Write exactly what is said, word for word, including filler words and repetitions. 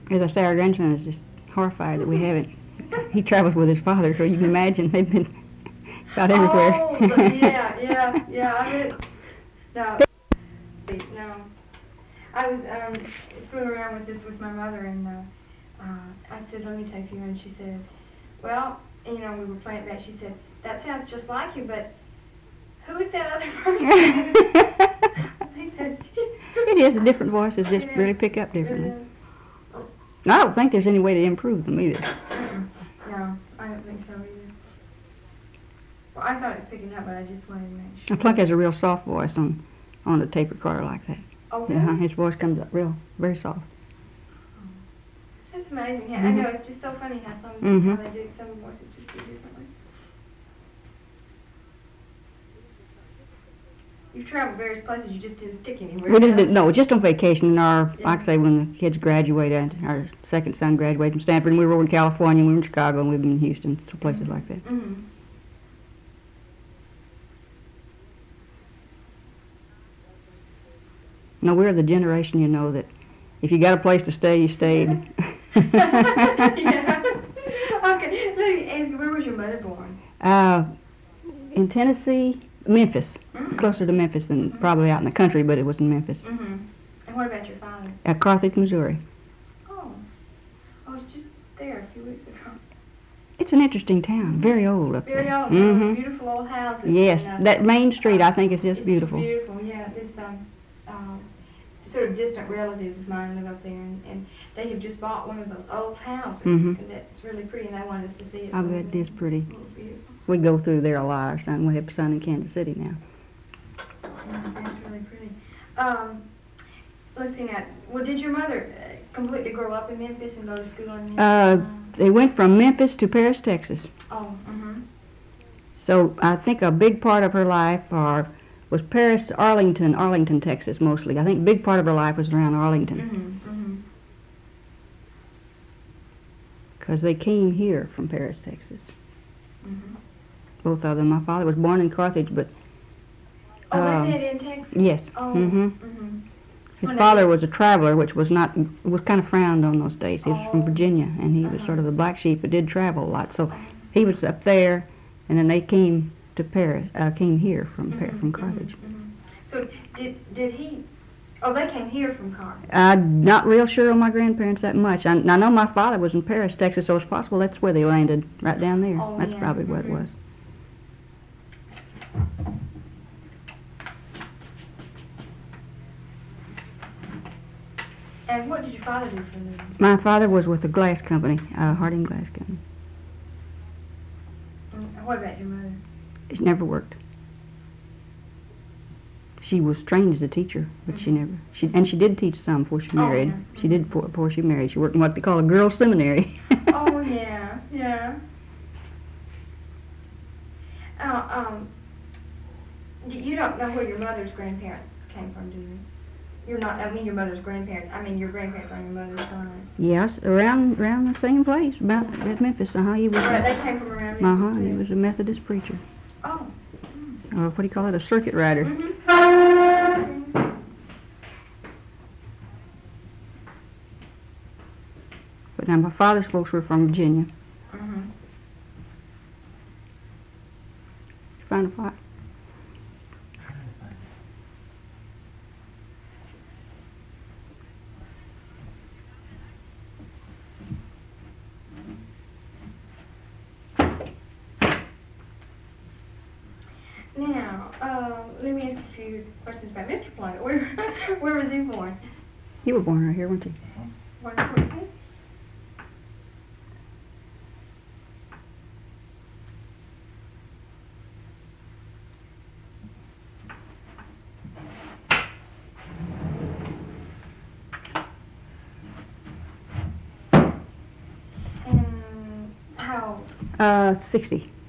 As I say, our grandson is just horrified that we haven't. He travels with his father, so you can imagine they've been about everywhere. Oh, but yeah, yeah, yeah. I mean, no, no. I was um, fooling around with this with my mother, and uh, uh, I said, "Let me take you," and she said, "Well, you know, we were playing it back. She said, that sounds just like you, but who is that other person?" He said, It is, different voices just Yeah. really pick up differently. Yeah. I don't think there's any way to improve them either. Mm-mm. No, I don't think so either. Well, I thought it was picking up, but I just wanted to make sure. And Plunk has a real soft voice on on a tape recorder like that. Oh, Yeah, really? his voice comes up real, very soft. It's just amazing. Yeah, I Mhm. know, it's just so funny how some, Mhm. how they do, some voices just do differently. You've traveled various places, you just didn't stick anywhere. We didn't, no, just on vacation. Our, Yeah. like I say, when the kids graduated, our second son graduated from Stanford, and we were over in California, we were in Chicago, and we've been in Houston, so places like that. Mm-hmm. No, we're the generation, you know, that if you got a place to stay, you stayed. Yeah. Okay, let me ask you, where was your mother born? Uh, in Tennessee, Memphis, Mm. closer to Memphis than probably out in the country, but it was in Memphis. Mm-hmm. And what about your father? At Carthage, Missouri. Oh, I was just there a few weeks ago. It's an interesting town, very old up Very there. old, Mhm. beautiful old houses. Yes, and, uh, that main street I think is just it's beautiful. Just beautiful, yeah. It's um, um, sort of distant relatives of mine live up there, and, and they have just bought one of those old houses, Mhm. and that's really pretty, and they wanted us to see it. I so bet we it is pretty. went. It was beautiful. We go through there a lot. Our son, we have a son in Kansas City now. Yeah, that's really pretty. Um, let's see now. Well, did your mother uh, completely grow up in Memphis and go to school in Memphis? Uh, they went from Memphis to Paris, Texas. Oh, mm-hmm. So I think a big part of her life or was Paris, Arlington, Arlington, Texas mostly. I think a big part of her life was around Arlington Mm-hmm. Mm-hmm. because they came here from Paris, Texas. Mm-hmm. Both of them. My father was born in Carthage, but Oh, Um, they did in Texas? yes. Oh, Mhm. mm-hmm. His When they father did- was a traveler, which was not was kind of frowned on those days. He was from Oh. Virginia, and he was Uh-huh. sort of the black sheep that did travel a lot. So Oh. he was up there, and then they came to Paris, uh, came here from Par- Mhm, from mhm, Carthage. mhm. So did did he? Oh, they came here from Carthage. I'm not real sure on my grandparents that much. I, I know my father was in Paris, Texas, so it's possible that's where they landed, right down there. Oh, That's yeah. probably what it Mhm. was. And what did your father do for a living? My father was with a glass company, uh, Harding Glass Company. And what about your mother? She never worked. She was trained as a teacher, but she Mhm. never. She and she did teach some before she Oh, married. yeah. She did before, before she married. She worked in what they call a girls' seminary. Oh yeah, yeah. Uh, um, y- you don't know where your mother's grandparents came from, do you? You're not. I mean, your mother's grandparents. I mean, your grandparents on your mother's side. Yes, around around the same place, about at Memphis. Uh huh. He was. Right, A, they came from around. uh huh. Memphis, He too. was a Methodist preacher, Oh. or what do you call it? A circuit rider. Mm-hmm. But now my father's folks were from Virginia. Mm-hmm. Find a fire. Now, uh, let me ask a few questions about Mister Plunkett. Where, where was he born? You were born right here, weren't you? Born in Portsmouth? And how? Uh, sixty.